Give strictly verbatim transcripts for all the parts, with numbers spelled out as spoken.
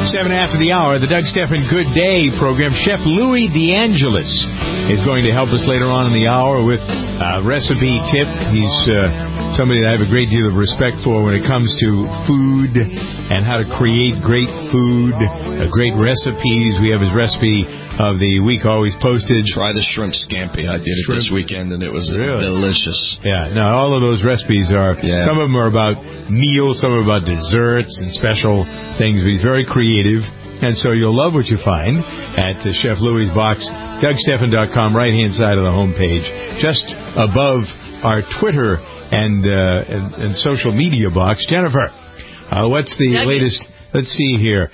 seven after the hour, the Doug Stephan Good Day program. Chef Louis DeAngelis is going to help us later on in the hour with a recipe tip. He's uh, somebody that I have a great deal of respect for when it comes to food and how to create great food, uh, great recipes. We have his recipe of the week always posted. Try the shrimp scampi. I did it shrimp. this weekend, and it was really? delicious. Yeah. Now, all of those recipes are, yeah. some of them are about meals, some are about desserts and special things. But he's very creative, and so you'll love what you find at uh, Chef Louis' box, Doug Stephan dot com, right-hand side of the homepage, just above our Twitter and, uh, and, and social media box. Jennifer, uh, what's the Doug latest... Let's see here.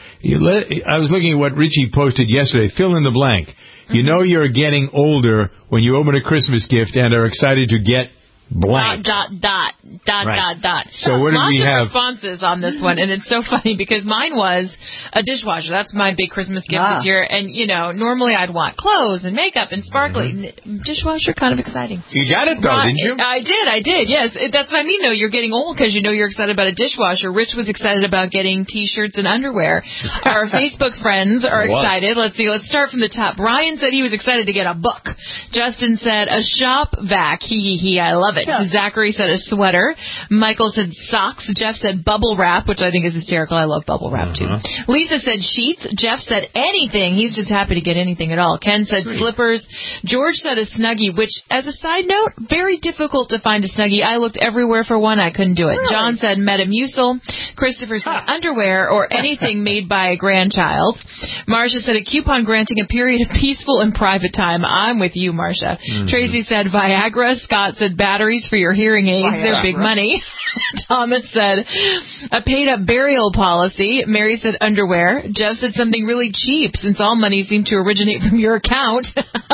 I was looking at what Richie posted yesterday. Fill in the blank. You know you're getting older when you open a Christmas gift and are excited to get blank. Dot, dot, dot, dot, right. dot, dot. So what did Lots we of have? responses on this one, and it's so funny because mine was a dishwasher. That's my big Christmas gift ah. this year. And, you know, normally I'd want clothes and makeup and sparkly. Mm-hmm. Dishwasher, kind of exciting. You got it, though, right. didn't you? I did, I did, yes. That's what I mean, though. You're getting old because you know you're excited about a dishwasher. Rich was excited about getting T-shirts and underwear. Our Facebook friends are excited. Let's see. Let's start from the top. Brian said he was excited to get a book. Justin said a shop vac. He, he, he. I love it. Yeah. Zachary said a sweater. Michael said socks. Jeff said bubble wrap, which I think is hysterical. I love bubble wrap, uh-huh. too. Lisa said sheets. Jeff said anything. He's just happy to get anything at all. Ken said Sweet. slippers. George said a Snuggie, which, as a side note, very difficult to find a Snuggie. I looked everywhere for one. I couldn't do it. Really? John said Metamucil. Christopher said huh. underwear or anything made by a grandchild. Marcia said a coupon granting a period of peaceful and private time. I'm with you, Marcia. Mm-hmm. Tracy said Viagra. Scott said batteries for your hearing aids. Viagra. They're big money. Thomas said a paid-up burial policy. Mary said underwear. Jeff said something really cheap since all money seemed to originate from your account.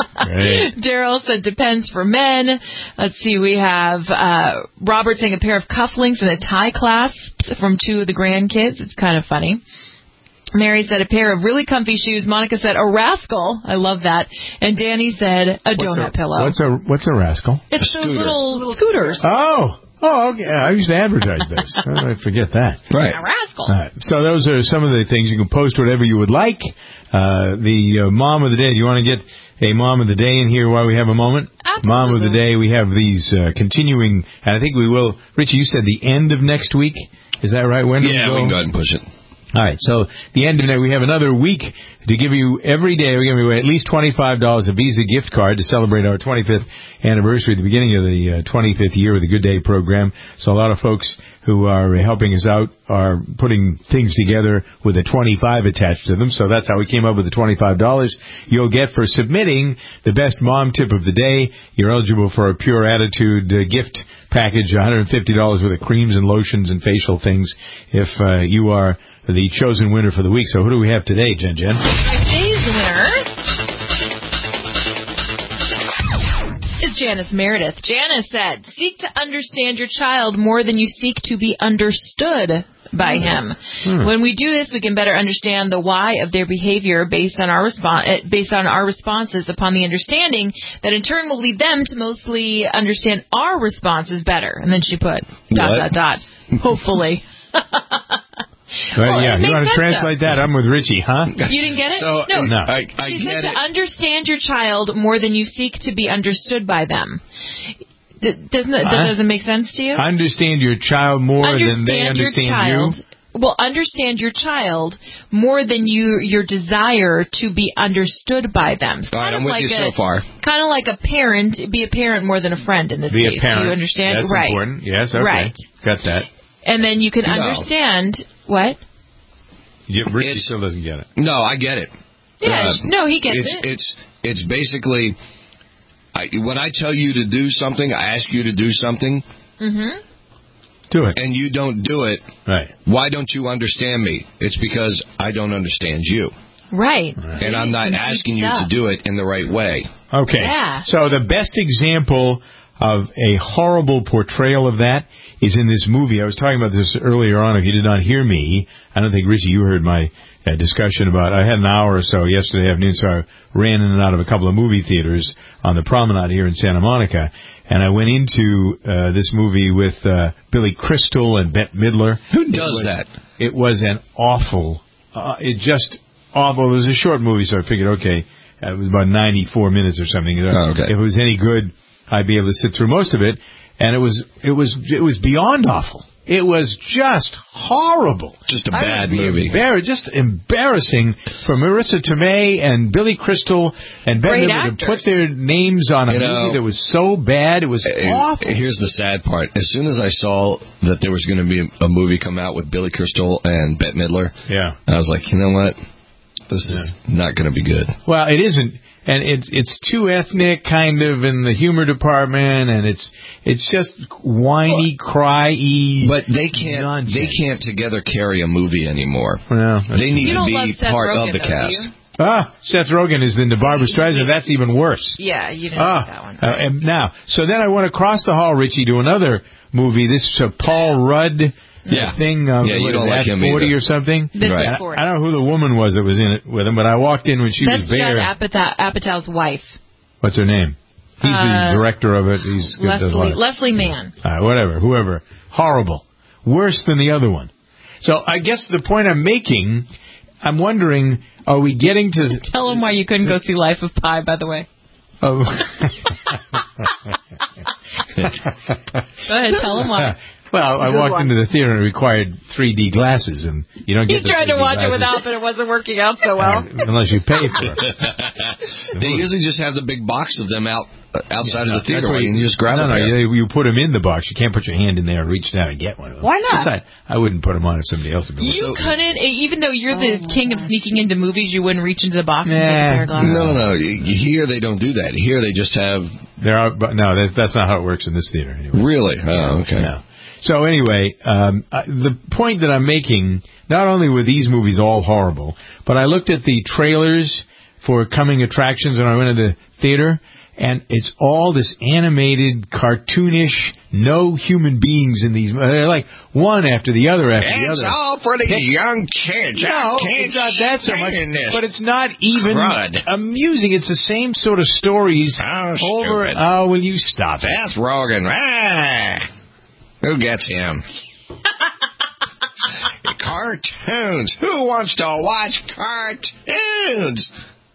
Daryl said depends for men. Let's see, we have uh, Robert saying a pair of cufflinks and a tie clasps from two of the grandkids. It's kind of funny. Mary said a pair of really comfy shoes. Monica said a rascal. I love that. And Danny said a what's donut a, pillow. What's a what's a rascal? It's a those scooter. little, little scooters. Oh. Oh, okay. I used to advertise those. How did I forget that? Right. A rascal. All right. So those are some of the things. You can post whatever you would like. Uh, the uh, mom of the day. Do you want to get a mom of the day in here while we have a moment? Absolutely. Mom of the day. We have these uh, continuing, and I think we will. Richie, you said the end of next week. Is that right? When do yeah, we go? we can go ahead and push it. All right, so the end of the day, we have another week to give you every day. We're giving away at least twenty-five dollars a Visa gift card to celebrate our twenty-fifth anniversary at the beginning of the uh, twenty-fifth year of the Good Day program. So a lot of folks who are helping us out are putting things together with a twenty-five attached to them. So that's how we came up with the twenty-five dollars you'll get for submitting the best mom tip of the day. You're eligible for a Pure Attitude uh, gift package, one hundred fifty dollars worth of creams and lotions and facial things if uh, you are the chosen winner for the week. So who do we have today, Jen Jen? Today's winner is Janice Meredith. Janice said, seek to understand your child more than you seek to be understood by him. Hmm. When we do this, we can better understand the why of their behavior based on our response, based on our responses upon the understanding that in turn will lead them to mostly understand our responses better. And then she put dot, what? dot, dot. Hopefully. Right, well, yeah, you want to translate that? I'm with Richie, huh? You didn't get it? So, no. no. I, I she get said it. to understand your child more than you seek to be understood by them. D- doesn't that, that doesn't make sense to you? Understand your child more understand than they understand your child, you? Well, understand your child more than you your desire to be understood by them. All right, I'm with like you a, so far. Kind of like a parent, be a parent more than a friend in this be case. Be a parent. Do you understand? That's right. important. Yes, okay. Right. Got that. And then you can no. understand what? Yeah, Richie it's, still doesn't get it. No, I get it. Yeah, uh, no, he gets it's, it. It's it's basically I, when I tell you to do something, I ask you to do something. Mm-hmm. Do it. And you don't do it. Right. Why don't you understand me? It's because I don't understand you. Right. right. And I'm not asking you to do it in the right way. Okay. Yeah. So the best example of a horrible portrayal of that is in this movie. I was talking about this earlier on. If you did not hear me, I don't think, Richie, you heard my uh, discussion about, I had an hour or so yesterday afternoon, so I ran in and out of a couple of movie theaters on the promenade here in Santa Monica, and I went into uh, this movie with uh, Billy Crystal and Bette Midler. Who does it was, that? It was an awful uh, it just awful. It was a short movie, so I figured, okay, uh, it was about ninety-four minutes or something. Oh, okay. If it was any good, I'd be able to sit through most of it. And it was it was it was beyond awful. It was just horrible. Just a bad movie. Embar- just embarrassing for Marissa Tomei and Billy Crystal and Ben Miller to put their names on a you movie know, that was so bad. It was uh, awful. Here's the sad part. As soon as I saw that there was going to be a movie come out with Billy Crystal and Bette Midler, yeah. I was like, you know what? This yeah. is not going to be good. Well, it isn't. And it's it's too ethnic, kind of, in the humor department, and it's it's just whiny, cry-y. But they can't nonsense. they can't together carry a movie anymore. Well, they need to be part Rogen, of the though, cast. Ah, Seth Rogen is in the Barbra Streisand. That's even worse. Yeah, you didn't ah, like that one. Uh, and now, so then I went across the hall, Richie, to another movie. This uh, Paul Rudd. Yeah. Thing, uh, yeah, you don't like him forty either. or something. This right. is forty. I, I don't know who the woman was that was in it with him, but I walked in when she That's was there. That's Judd Apatow's wife. What's her name? He's uh, the director of it. He's Leslie, Leslie Mann. All right, whatever, whoever. Horrible. Worse than the other one. So I guess the point I'm making, I'm wondering, are we getting to... Tell him why you couldn't go see Life of Pi, by the way. Oh. Go ahead, tell him why. Well, I Good walked one. into the theater and it required three D glasses, and you don't get. He tried to watch glasses. it without, but it wasn't working out so well. Uh, unless you pay for it. They usually just have the big box of them out uh, outside yeah, of the theater, you, and you just grab no, them. No, no, you, you put them in the box. You can't put your hand in there and reach down and get one of them. Why not? Besides, I wouldn't put them on if somebody else had been. You couldn't, even though you're the king of sneaking into movies, you wouldn't reach into the box and take a pair of glasses. No, no, no. Here they don't do that. Here they just have. There are, but no, that's, that's not how it works in this theater. Anyway. Really? Oh, okay. No. So anyway, um, I, the point that I'm making, not only were these movies all horrible, but I looked at the trailers for coming attractions when I went to the theater, and it's all this animated, cartoonish, no human beings in these. They're like one after the other after it's the other. It's all for the it's, young kids. No, it's not that so much, but it's not even crud. amusing. It's the same sort of stories oh, over. Stupid. Oh, will you stop it? That's Rogen. Ah. Who gets him? Cartoons. Who wants to watch cartoons?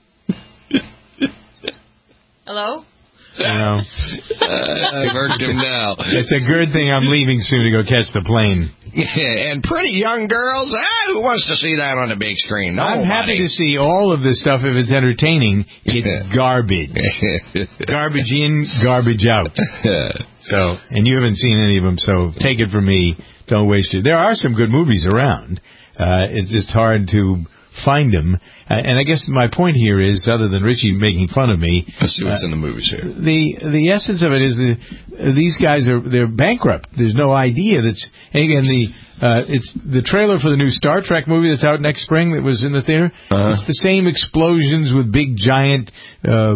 Hello? You know, uh, I worked him now. It's a good thing I'm leaving soon to go catch the plane. Yeah, and pretty young girls. Ah, who wants to see that on the big screen? Nobody. I'm happy to see all of this stuff if it's entertaining. It's garbage. Garbage in, garbage out. So, and you haven't seen any of them, so take it from me. Don't waste it. There are some good movies around. Uh, it's just hard to find them. Uh, and I guess my point here is, other than Richie making fun of me, let's see what's uh, in the movies here. The the essence of it is that uh, these guys are they're bankrupt. There's no idea that's. And again, the uh, it's the trailer for the new Star Trek movie that's out next spring that was in the theater. Uh-huh. It's the same explosions with big giant uh, uh,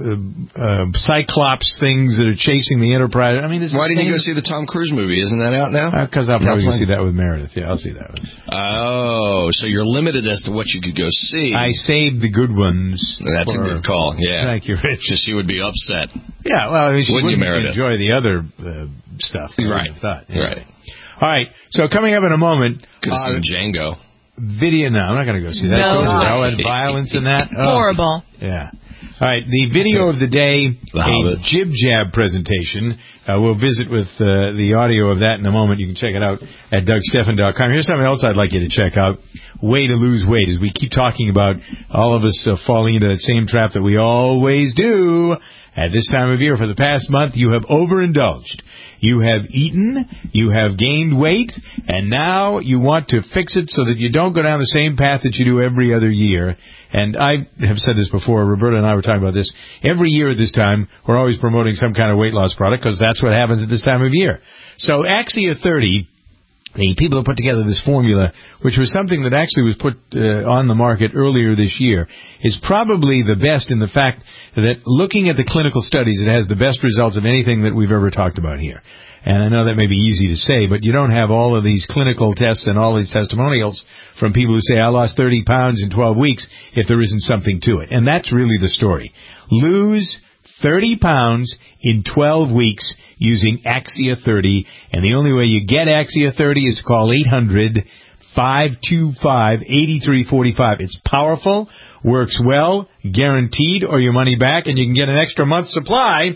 uh, Cyclops things that are chasing the Enterprise. I mean, it's why the didn't same... you go see the Tom Cruise movie? Isn't that out now? Because uh, I'll probably go see that with Meredith. Yeah, I'll see that one. Oh, so you're limited as to what you could go see. I saved the good ones. That's for... a good call. Yeah, thank you, Rich. Just she would be upset. Yeah, well, I mean, she wouldn't, wouldn't you, enjoy the other uh, stuff. Right. I thought. Yeah. Right. All right. So coming up in a moment. Could have uh, seen Django. Video. No, I'm not going to go see that. No. All that violence in that. Oh. Horrible. Yeah. All right. The video of the day, the a Jib Jab presentation. Uh, we'll visit with uh, the audio of that in a moment. You can check it out at Doug Stephan dot com. Here's something else I'd like you to check out. Way to lose weight. As we keep talking about all of us uh, falling into that same trap that we always do. At this time of year, for the past month, you have overindulged. You have eaten, you have gained weight, and now you want to fix it so that you don't go down the same path that you do every other year. And I have said this before, Roberta and I were talking about this. Every year at this time, we're always promoting some kind of weight loss product because that's what happens at this time of year. So Axia thirty, the people who put together this formula, which was something that actually was put uh, on the market earlier this year, is probably the best in the fact that looking at the clinical studies, it has the best results of anything that we've ever talked about here. And I know that may be easy to say, but you don't have all of these clinical tests and all these testimonials from people who say, I lost thirty pounds in twelve weeks, if there isn't something to it. And that's really the story. Lose thirty pounds in twelve weeks using Axia thirty, and the only way you get Axia thirty is to call eight hundred, five two five, eight three four five. It's powerful, works well, guaranteed, or your money back, and you can get an extra month's supply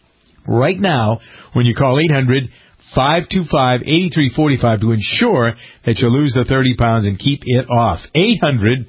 right now when you call eight hundred, five two five, eight three four five to ensure that you'll lose the thirty pounds and keep it off. eight hundred,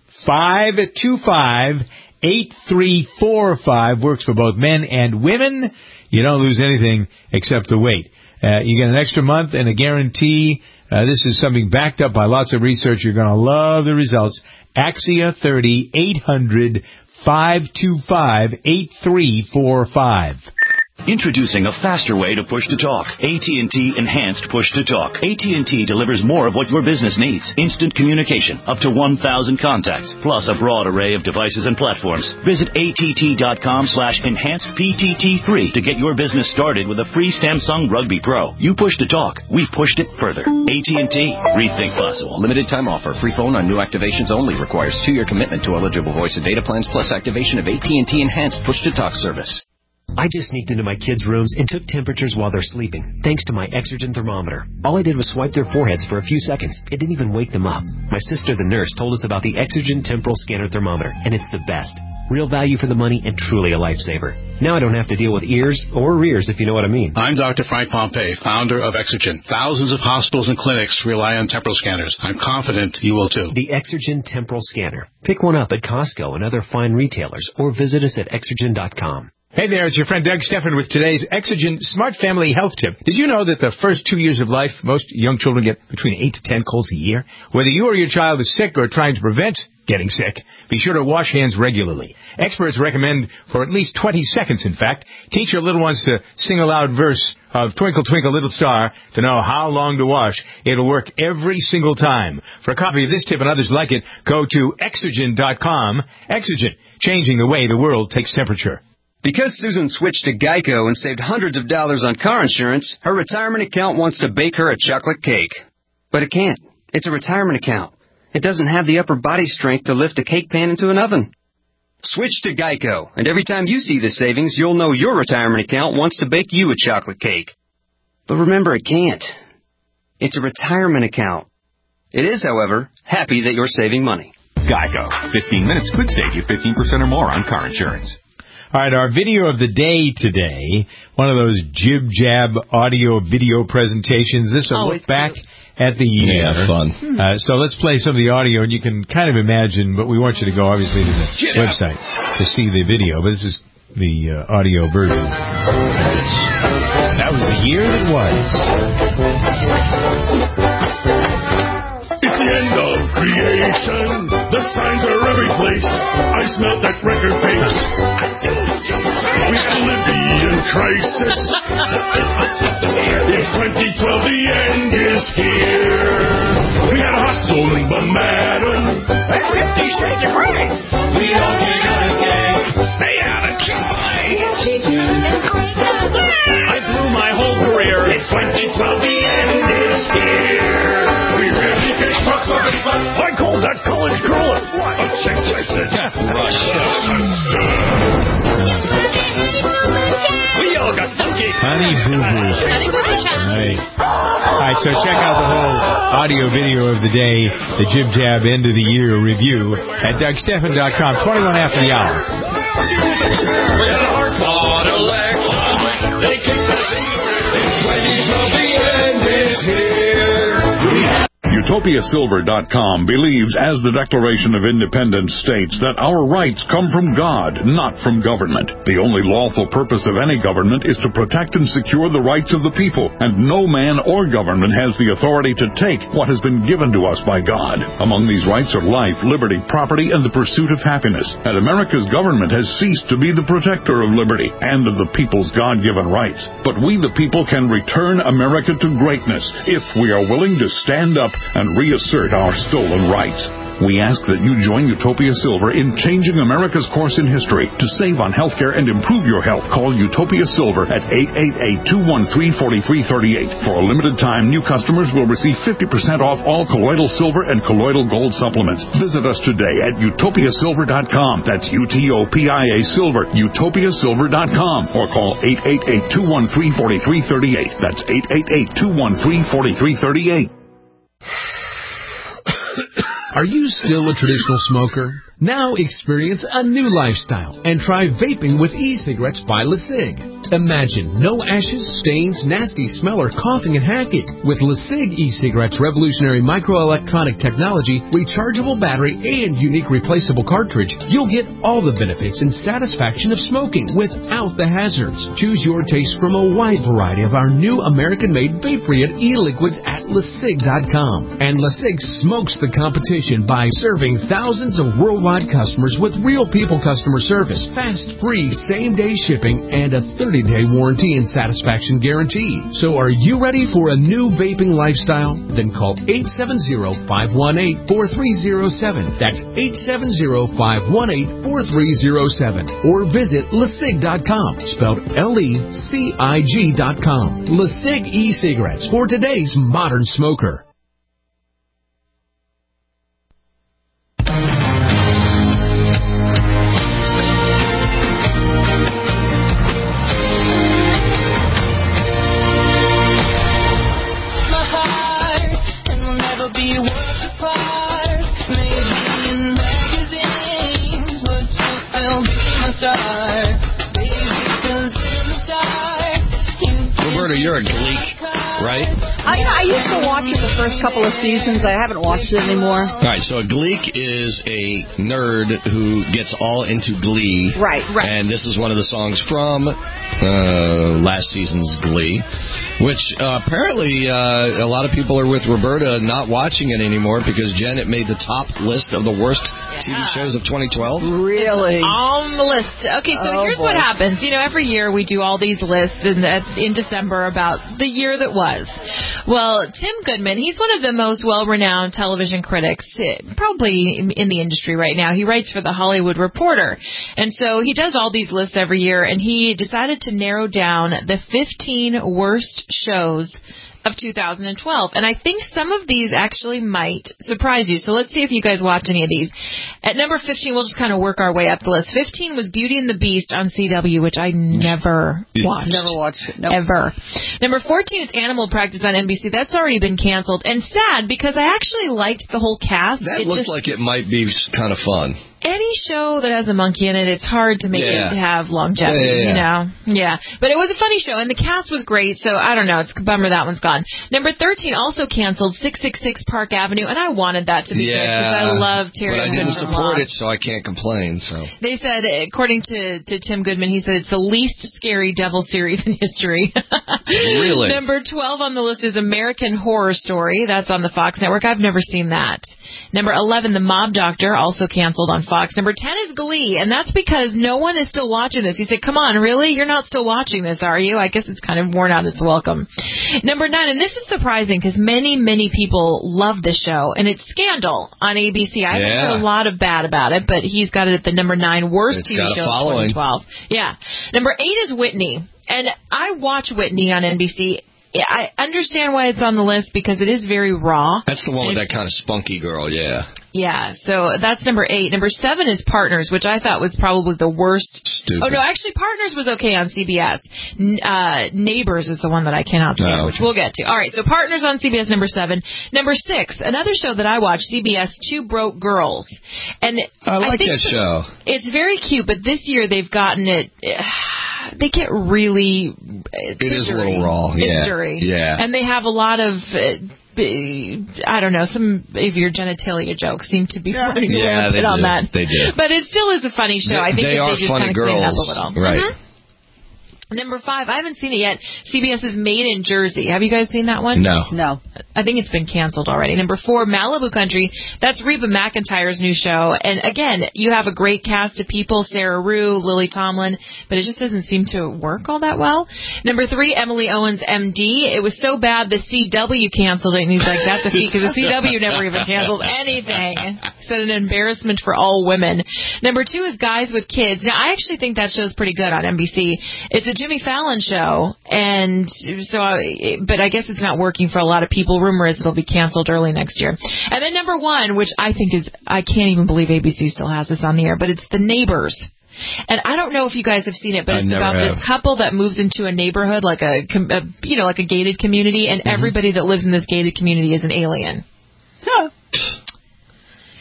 five two five, eight three four five works for both men and women. You don't lose anything except the weight. Uh, you get an extra month and a guarantee. Uh, this is something backed up by lots of research. You're going to love the results. Axia thirty, eight hundred, five two five, eight three four five. Introducing a faster way to push-to-talk. A T and T Enhanced Push-to-Talk. A T and T delivers more of what your business needs. Instant communication, up to one thousand contacts, plus a broad array of devices and platforms. Visit att.com slash enhanced PTT3 to get your business started with a free Samsung Rugby Pro. You push-to-talk. We've pushed it further. A T and T. Rethink possible. Limited time offer. Free phone on new activations only. Requires two-year commitment to eligible voice and data plans plus activation of A T and T Enhanced Push-to-Talk service. I just sneaked into my kids' rooms and took temperatures while they're sleeping, thanks to my Exergen thermometer. All I did was swipe their foreheads for a few seconds. It didn't even wake them up. My sister, the nurse, told us about the Exergen Temporal Scanner Thermometer, and it's the best. Real value for the money and truly a lifesaver. Now I don't have to deal with ears or rears, if you know what I mean. I'm Doctor Frank Pompey, founder of Exergen. Thousands of hospitals and clinics rely on temporal scanners. I'm confident you will too. The Exergen Temporal Scanner. Pick one up at Costco and other fine retailers, or visit us at exergen dot com. Hey there, it's your friend Doug Steffen with today's Exergen Smart Family Health Tip. Did you know that the first two years of life, most young children get between eight to ten colds a year? Whether you or your child is sick or trying to prevent getting sick, be sure to wash hands regularly. Experts recommend for at least twenty seconds, in fact. Teach your little ones to sing a loud verse of Twinkle, Twinkle, Little Star to know how long to wash. It'll work every single time. For a copy of this tip and others like it, go to exergen dot com. Exergen, changing the way the world takes temperature. Because Susan switched to Geico and saved hundreds of dollars on car insurance, her retirement account wants to bake her a chocolate cake. But it can't. It's a retirement account. It doesn't have the upper body strength to lift a cake pan into an oven. Switch to Geico, and every time you see the savings, you'll know your retirement account wants to bake you a chocolate cake. But remember, it can't. It's a retirement account. It is, however, happy that you're saving money. Geico. fifteen minutes could save you fifteen percent or more on car insurance. All right, our video of the day today, one of those jib-jab audio-video presentations. This is a look back at the year. Yeah, fun. Uh, so let's play some of the audio, and you can kind of imagine, but we want you to go, obviously, to the Jib. website to see the video. But this is the uh, audio version of this. That was the year that was. It's the end of creation. The signs are every place. I smell that record base. We live in crisis. It's twenty twelve, the end is here. We got a hot Zumba madam. And fifty shades of gray. We all get out of gang. Stay out of joy. I blew my whole career. It's twenty twelve, the end is here. We really get trucks on the front. I call that college girl a slut. A check, check, check. We all got funky. Honey Boo Boo. Honey Boo Boo. Right. All right, so check out the whole audio video of the day, the Jib Jab End of the Year review at Doug Steffen dot com, twenty-one after the hour. We had a hard-fought election. They kicked us in the rear. It's twenty twelve, the end is here. Utopia Silver dot com believes, as the Declaration of Independence states, that our rights come from God, not from government. The only lawful purpose of any government is to protect and secure the rights of the people, and no man or government has the authority to take what has been given to us by God. Among these rights are life, liberty, property, and the pursuit of happiness. And America's government has ceased to be the protector of liberty and of the people's God-given rights. But we, the people, can return America to greatness if we are willing to stand up and reassert our stolen rights. We ask that you join Utopia Silver in changing America's course in history. To save on healthcare and improve your health, call Utopia Silver at eight eight eight, two one three, four three three eight. For a limited time, new customers will receive fifty percent off all colloidal silver and colloidal gold supplements. Visit us today at Utopia Silver dot com. That's U T O P I A Silver, Utopia Silver dot com. Or call eight eight eight, two one three, four three three eight. That's eight eight eight, two one three, four three three eight. Are you still a traditional smoker? Now experience a new lifestyle and try vaping with e-cigarettes by LeSig. Imagine no ashes, stains, nasty smell, or coughing and hacking. With LeSig e-cigarettes' revolutionary microelectronic technology, rechargeable battery, and unique replaceable cartridge, you'll get all the benefits and satisfaction of smoking without the hazards. Choose your taste from a wide variety of our new American-made vape-free e-liquids at LeSig dot com. And LeSig smokes the competition by serving thousands of worldwide customers with real people customer service, fast, free, same-day shipping, and a thirty-day warranty and satisfaction guarantee. So are you ready for a new vaping lifestyle? Then call eight seven zero, five one eight, four three zero seven. That's eight seven zero, five one eight, four three zero seven. Or visit LeSig dot com, spelled L E C I G dot com. LeSig e-cigarettes for today's modern smoker. Roberta, you're a Gleek, right? I, I used to watch it the first couple of seasons. I haven't watched it anymore. All right, so a Gleek is a nerd who gets all into Glee. Right, right. And this is one of the songs from uh, last season's Glee, which uh, apparently uh, a lot of people are with Roberta not watching it anymore because Janet made the top list of the worst T V shows of twenty twelve. Really? On the list. Okay, so Oh, here's boy. what happens. You know, every year we do all these lists in, in December about the year that was. Well, Tim Goodman, he's one of the most well-renowned television critics, eh, probably in in the industry right now. He writes for The Hollywood Reporter. And so he does all these lists every year, and he decided to narrow down the fifteen worst shows of two thousand twelve. And I think some of these actually might surprise you. So let's see if you guys watch any of these. At number fifteen, we'll just kind of work our way up the list. fifteen was Beauty and the Beast on C W, which I never watched. Never watched it. Nope. Ever. Number fourteen is Animal Practice on N B C. That's already been canceled. And sad, because I actually liked the whole cast. That It looks just, like it might be kind of fun. any show that has a monkey in it, it's hard to make Yeah. it have longevity, Yeah, yeah, yeah. you know? Yeah. But it was a funny show, and the cast was great, so I don't know. It's a bummer that one's gone. Number thirteen also canceled six six six Park Avenue, and I wanted that to be good because I love Terry but I didn't from support Lost. it, so I can't complain. So They said, according to, to Tim Goodman, he said it's the least scary devil series in history. Really? Number twelve on the list is American Horror Story. That's on the Fox Network. I've never seen that. Number eleven, The Mob Doctor, also canceled on Fox. Number ten is Glee, and that's because no one is still watching this. He said, come on, really? You're not still watching this, are you? I guess it's kind of worn out its welcome. Number nine, and this is surprising because many, many people love this show, and it's Scandal on A B C. I haven't Yeah. heard a lot of bad about it, but he's got it at the number nine worst It's T V got a show of following. twenty twelve. Yeah. Number eight is Whitney, and I watch Whitney on N B C. I understand why it's on the list because it is very raw. that's the one with that kind of spunky girl, yeah. Yeah, so that's number eight. Number seven is Partners, which I thought was probably the worst. Stupid. Oh, no, actually, Partners was okay on C B S. N- uh, Neighbors is the one that I cannot stand, Oh, which okay. we'll get to. All right, so Partners on C B S, number seven. Number six, another show that I watch, C B S, Two Broke Girls. And I like think that show. It's very cute, but this year they've gotten it... They get really... It is a little raw, yeah. It's dirty. Yeah. And they have a lot of... Uh, b- I don't know, some of your genitalia jokes seem to be running Yeah, a they bit on do. that. They do. But it still is a funny show. They- I think they that are they just funny kind of clean it up a girls. little. Right. Mhm. Number five, I haven't seen it yet. CBS's Made in Jersey. Have you guys seen that one? No. No. I think it's been canceled already. Number four, Malibu Country. That's Reba McEntire's new show. And again, you have a great cast of people, Sarah Rue, Lily Tomlin, but it just doesn't seem to work all that well. Number three, Emily Owens, M D. It was so bad the C W canceled it, and he's like, that's a fee, because the C W never even canceled anything. Said an embarrassment for all women. Number two is Guys with Kids. Now, I actually think that show's pretty good on N B C. It's a Jimmy Fallon show, and so, I, but I guess it's not working for a lot of people. Rumor is it'll be canceled early next year. And then number one, which I think is, I can't even believe A B C still has this on the air, but it's The Neighbors. And I don't know if you guys have seen it, but I it's never about have. this couple that moves into a neighborhood, like a, com- a you know, like a gated community, and Mm-hmm. everybody that lives in this gated community is an alien.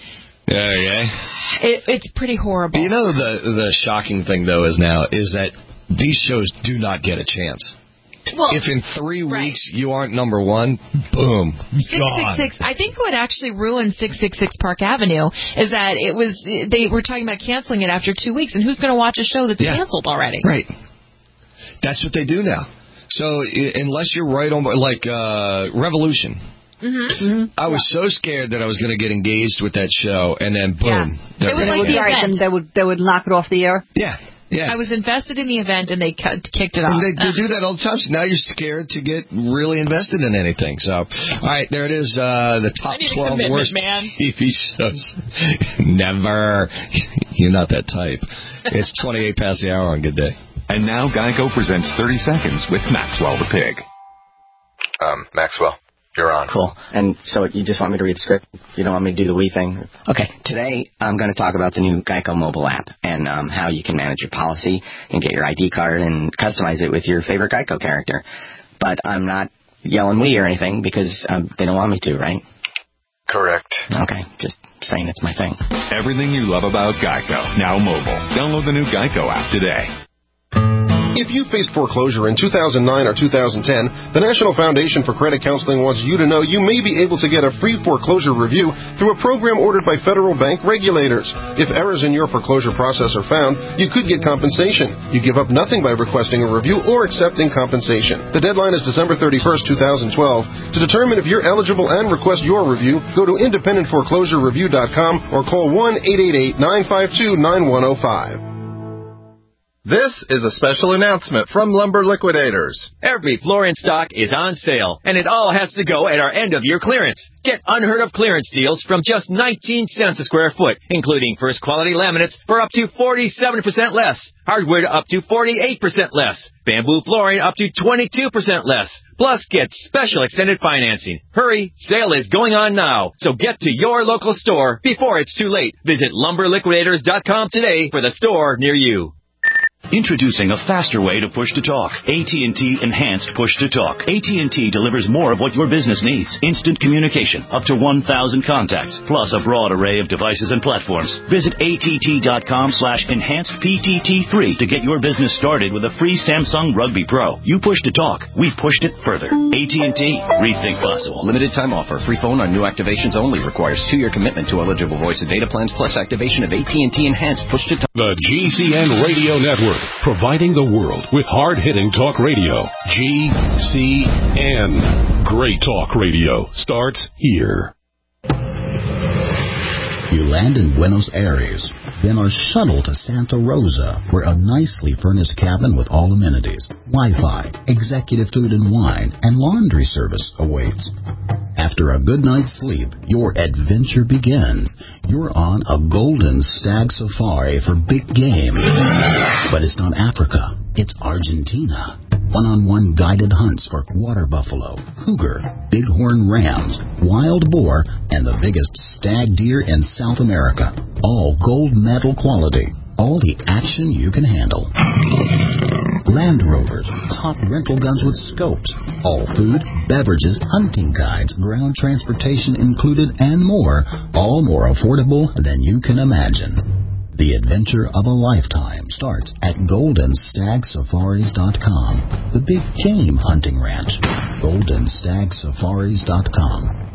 Okay. It, it's pretty horrible. You know, the the shocking thing, though, is now is that these shows do not get a chance. Well, if in three right. weeks you aren't number one, boom, six six six. I think what actually ruined six six six Park Avenue is that it was they were talking about canceling it after two weeks, and who's going to watch a show that's yeah. canceled already? Right. That's what they do now. So unless you're right on, like uh, Revolution. Mm-hmm. Mm-hmm. I was yeah. so scared that I was going to get engaged with that show, and then boom, yeah. it was like the right, and they would they would knock it off the air. Yeah. Yeah. I was invested in the event, and they cut, kicked it off. And they, they do that all the time. So now you're scared to get really invested in anything. So, all right, there it is. Uh, the top twelve worst man. T V shows. Never. You're not that type. It's twenty-eight past the hour on Good Day. And now Geico presents thirty seconds with Maxwell the Pig. Um, Maxwell. You're on. Cool. And so you just want me to read the script? You don't want me to do the wee thing? Okay. Today I'm going to talk about the new Geico mobile app and um, how you can manage your policy and get your I D card and customize it with your favorite Geico character. But I'm not yelling wee or anything because um, they don't want me to, right? Correct. Okay. Just saying it's my thing. Everything you love about Geico, now mobile. Download the new Geico app today. If you faced foreclosure in two thousand nine or two thousand ten, the National Foundation for Credit Counseling wants you to know you may be able to get a free foreclosure review through a program ordered by federal bank regulators. If errors in your foreclosure process are found, you could get compensation. You give up nothing by requesting a review or accepting compensation. The deadline is December thirty-first, twenty twelve. To determine if you're eligible and request your review, go to independent foreclosure review dot com or call one eight eight eight, nine five two, nine one zero five. This is a special announcement from Lumber Liquidators. Every floor in stock is on sale, and it all has to go at our end-of-year clearance. Get unheard-of clearance deals from just nineteen cents a square foot, including first-quality laminates for up to forty-seven percent less, hardwood up to forty-eight percent less, bamboo flooring up to twenty-two percent less. Plus, get special extended financing. Hurry, sale is going on now, so get to your local store before it's too late. Visit lumber liquidators dot com today for the store near you. Introducing a faster way to push-to-talk. A T and T Enhanced Push-to-Talk. A T and T delivers more of what your business needs. Instant communication, up to one thousand contacts, plus a broad array of devices and platforms. Visit A T T dot com slash enhanced P T T three to get your business started with a free Samsung Rugby Pro. You push-to-talk. We pushed it further. A T and T. Rethink possible. Limited time offer. Free phone on new activations only. Requires two-year commitment to eligible voice and data plans plus activation of A T and T Enhanced Push-to-Talk. The G C N Radio Network. Providing the world with hard-hitting talk radio. G C N. Great talk radio starts here. You land in Buenos Aires, then are shuttled to Santa Rosa, where a nicely furnished cabin with all amenities, Wi-Fi, executive food and wine, and laundry service awaits. After a good night's sleep, your adventure begins. You're on a golden stag safari for big game. But it's not Africa, it's Argentina. One-on-one guided hunts for water buffalo, cougar, bighorn rams, wild boar, and the biggest stag deer in South America. All gold medal quality. All the action you can handle. Land Rovers, top rental guns with scopes. All food, beverages, hunting guides, ground transportation included, and more. All more affordable than you can imagine. The adventure of a lifetime starts at golden stag safaris dot com. The big game hunting ranch. golden stag safaris dot com.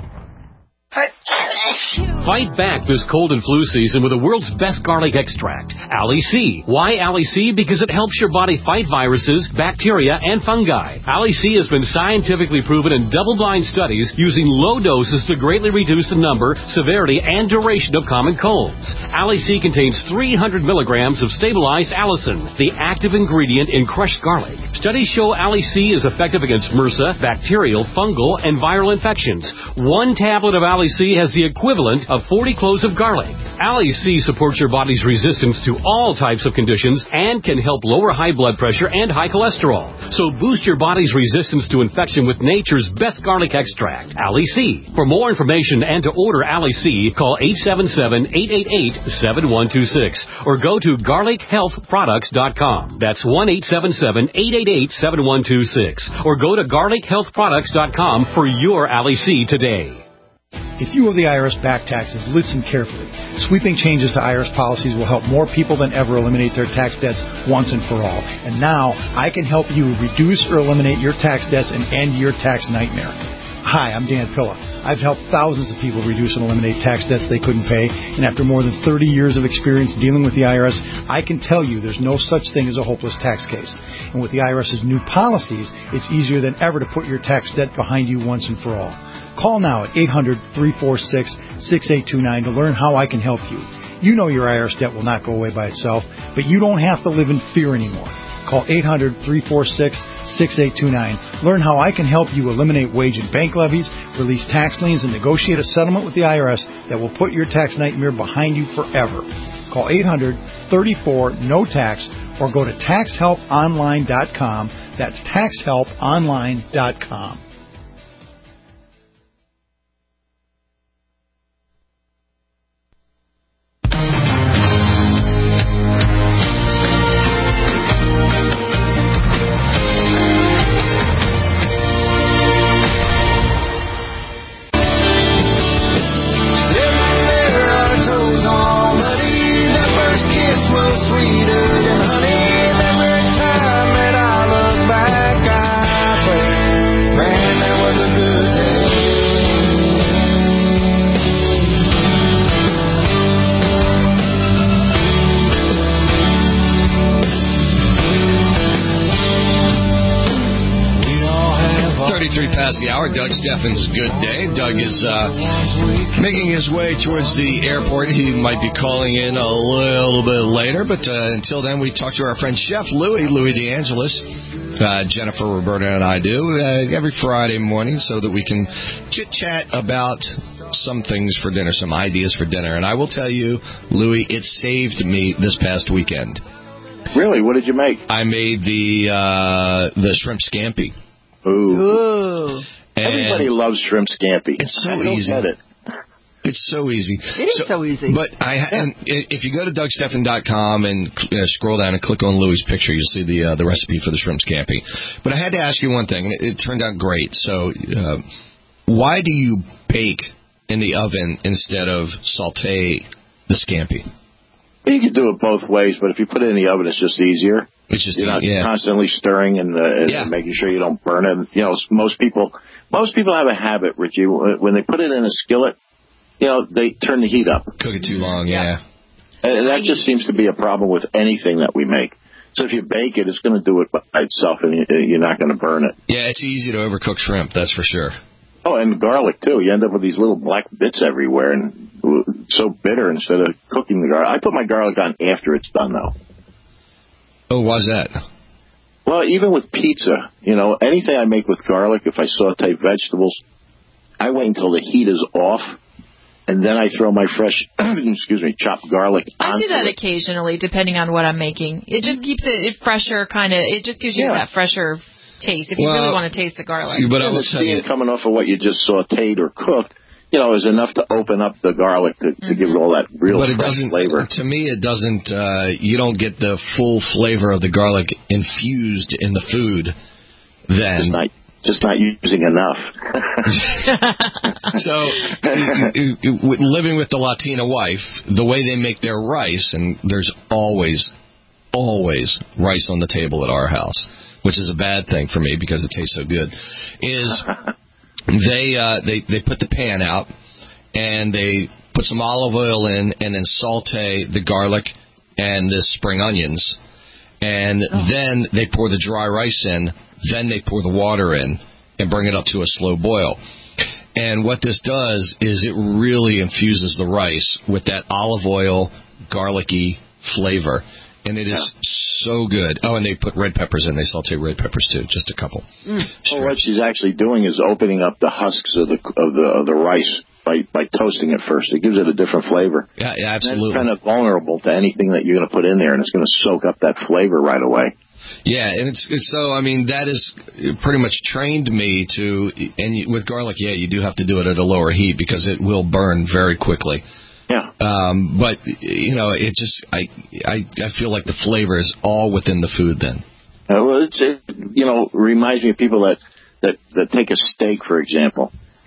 Fight back this cold and flu season with the world's best garlic extract, Ali C. Why Ali C? Because it helps your body fight viruses, bacteria, and fungi. Ali C has been scientifically proven in double-blind studies using low doses to greatly reduce the number, severity, and duration of common colds. Ali C contains three hundred milligrams of stabilized allicin, the active ingredient in crushed garlic. Studies show Ali C is effective against MRSA, bacterial, fungal, and viral infections. One tablet of Ali C has the equivalent of forty cloves of garlic. Ali C supports your body's resistance to all types of conditions and can help lower high blood pressure and high cholesterol. So boost your body's resistance to infection with nature's best garlic extract, Ali C. For more information and to order Ali C, call eight seven seven, eight eight eight, seven one two six or go to garlic health products dot com. That's one eight seven seven, eight eight eight, seven one two six or go to garlic health products dot com for your Ali C today. If you owe the I R S back taxes, listen carefully. Sweeping changes to I R S policies will help more people than ever eliminate their tax debts once and for all. And now, I can help you reduce or eliminate your tax debts and end your tax nightmare. Hi, I'm Dan Pilla. I've helped thousands of people reduce and eliminate tax debts they couldn't pay, and after more than thirty years of experience dealing with the I R S, I can tell you there's no such thing as a hopeless tax case. And with the I R S's new policies, it's easier than ever to put your tax debt behind you once and for all. Call now at eight hundred, three four six, six eight two nine to learn how I can help you. You know your I R S debt will not go away by itself, but you don't have to live in fear anymore. Call eight hundred, three four six, six eight two nine. Learn how I can help you eliminate wage and bank levies, release tax liens, and negotiate a settlement with the I R S that will put your tax nightmare behind you forever. Call eight hundred, three four, N O T A X or go to tax help online dot com. That's tax help online dot com. Past the hour, Doug Steffens' Good Day. Doug is uh, making his way towards the airport. He might be calling in a little bit later, but uh, until then, we talk to our friend Chef Louie, Louie DeAngelis. Uh, Jennifer, Roberta, and I do uh, every Friday morning so that we can chit-chat about some things for dinner, some ideas for dinner. And I will tell you, Louie, it saved me this past weekend. Really? What did you make? I made the uh, the shrimp scampi. Ooh. Ooh. Everybody loves shrimp scampi. It's so I don't easy. get it. It's so easy. It is so, so easy. But I and if you go to Doug Steffen dot com and uh, scroll down and click on Louie's picture, you'll see the uh, the recipe for the shrimp scampi. But I had to ask you one thing, and it, it turned out great. So, uh, why do you bake in the oven instead of saute the scampi? Well, you can do it both ways, but if you put it in the oven, it's just easier. It's just You're not yeah. constantly stirring and, uh, and yeah. making sure you don't burn it. You know, most people most people have a habit, Richie, when they put it in a skillet, you know, they turn the heat up. Cook it too long, yeah. And that just seems to be a problem with anything that we make. So if you bake it, it's going to do it by itself, and you're not going to burn it. Yeah, it's easy to overcook shrimp, that's for sure. Oh, and garlic, too. You end up with these little black bits everywhere, and so bitter instead of cooking the garlic. I put my garlic on after it's done, though. Oh, why's that? Well, even with pizza, you know, anything I make with garlic, if I saute vegetables, I wait until the heat is off, and then I throw my fresh, excuse me, chopped garlic on. I do that it. occasionally, depending on what I'm making. It just keeps it, it fresher, kind of. It just gives you yeah. that fresher taste if you well, really want to taste the garlic. But I was saying, coming off of what you just sauteed or cooked, you know, is enough to open up the garlic to, to mm-hmm. give it all that real but it fresh doesn't, flavor. To me, it doesn't. Uh, you don't get the full flavor of the garlic infused in the food. Then just not, just not using enough. So, living with the Latina wife, the way they make their rice, and there's always, always rice on the table at our house, which is a bad thing for me because it tastes so good. Is They uh, they they put the pan out, and they put some olive oil in, and then saute the garlic and the spring onions, and oh. then they pour the dry rice in, then they pour the water in, and bring it up to a slow boil. And what this does is it really infuses the rice with that olive oil, garlicky flavor. And it is yeah. so good. Oh, and they put red peppers in. They saute red peppers, too. Just a couple. Mm. Well, what she's actually doing is opening up the husks of the of the, of the rice by, by toasting it first. It gives it a different flavor. Yeah, yeah absolutely. And it's kind of vulnerable to anything that you're going to put in there, and it's going to soak up that flavor right away. Yeah, and it's, it's so, I mean, that has pretty much trained me to, and you, with garlic, yeah, you do have to do it at a lower heat because it will burn very quickly. Yeah. Um, but, you know, it just, I, I I feel like the flavor is all within the food then. Uh, well, it's, it, you know, reminds me of people that, that, that take a steak, for example,